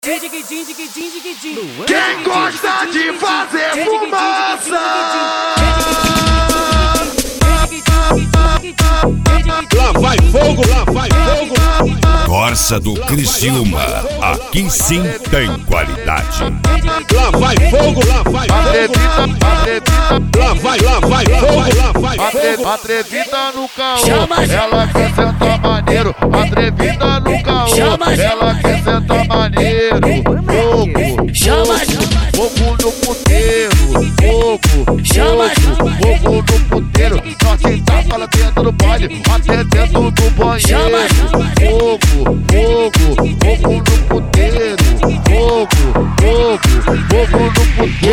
Quem gosta de fazer fumaça? Lá vai fogo, lá vai fogo. Corsa do Criciúma, aqui sim tem qualidade. Lá vai fogo, lá vai fogo. Lá vai fogo, lá vai fogo. Atrevida no caô, ela quer sentar maneiro. Atrevida no caô, ela quer sentar maneiro. Fogo no puteiro, fogo no puteiro. Nós quem tá para dentro do baile, até dentro do banheiro. Fogo no puteiro. Fogo no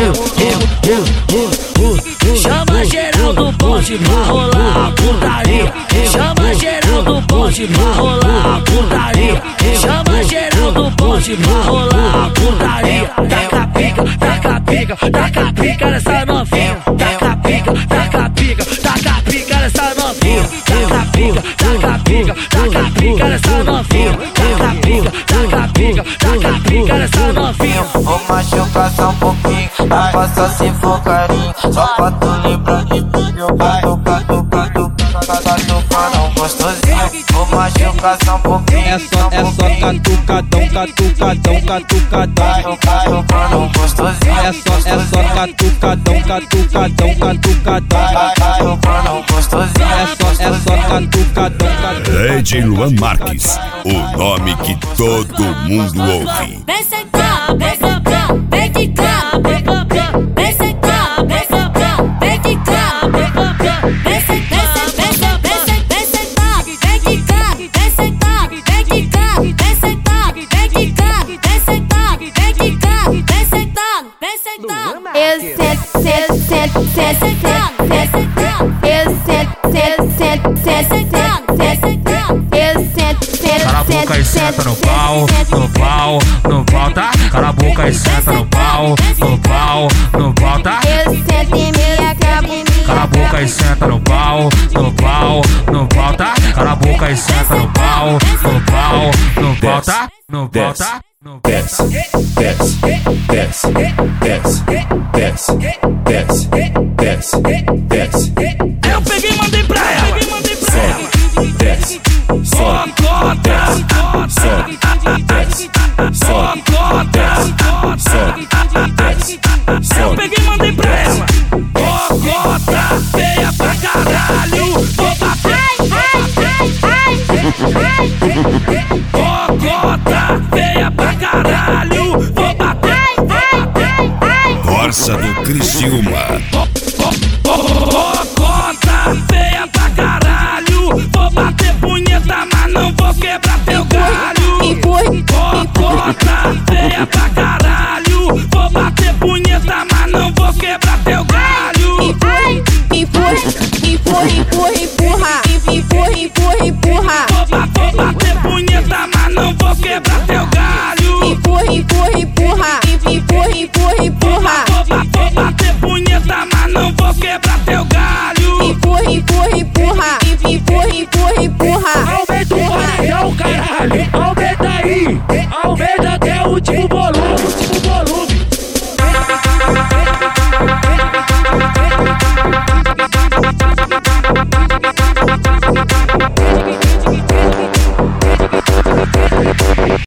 puteiro. Chama geral do bonde pra rolar a putaria. Chama geral do bonde pra rolar a putaria. Chama geral do bonde pra rolar a putaria. Taca pica, taca pica, taca pica nessa novinha. Taca pica, taca pica, taca pica nessa novinha. Taca pica, taca pica, taca pica nessa novinha. Taca pica, taca pica, taca pica nessa novinha. Vou machucar só um pouquinho, a passa se for carinho. Só pra tu lembrar de mim, eu vai tocar não gostosinho. Vou machucar só um pouquinho. É só catucadão. Vai tocar não gostosinho. É só catucadão. Vai tocar não gostosinho. É só catucadão. DJ Luan Marques, o nome que todo mundo ouve. Vem sentar, vem sentar, vem de cá, vem sentar, vem sentar, vem de cá, vem sentar, vem sentar, vem de cá, vem sentar, vem de cá, vem sentar, vem de cá, vem sentar, vem de cá, vem sentar, vem sentar. Eu sento, Cala a boca e senta no pau, tá? Cala a boca e senta no pau, tá? Eu sento e me acabo. Cala a boca e senta no pau, tá? Cala a boca e senta no pau, tá? Tá? Desce. Eu peguei e mandei pra ela. Desce. Eu peguei e mandei pra ela. Cocota feia pra caralho. Vou bater. Cocota feia pra caralho. Vou bater. Corsa do Criciúma. Cocota feia pra caralho. Vou bater punheta, mas não vou quebrar teu galho. Cocota feia pra caralho. Vou bater punheta, mas não vou quebrar teu galho. Empurra. Vou bater punheta, mas não vou quebrar teu galho. Empurra. Vou bater punheta, mas não vou quebrar teu galho. Empurra. Aumenta o paredão, caralho. Aumenta aí. Aumenta até o último bolão.